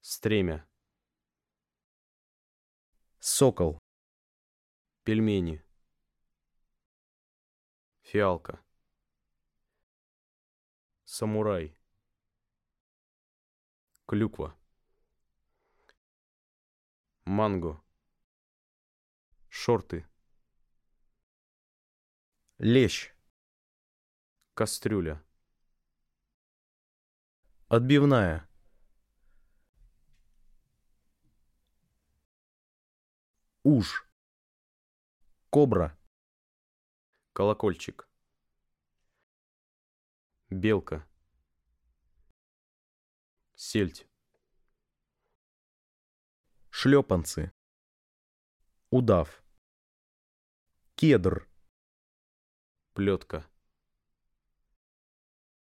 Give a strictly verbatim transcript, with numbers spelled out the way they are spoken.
Стремя. Сокол. Пельмени. Фиалка. Самурай. Клюква. Манго. Шорты. Лещ. Кастрюля. Отбивная. Уж. Кобра. Колокольчик. Белка. Сельдь. Шлепанцы. Удав. Кедр. Плетка.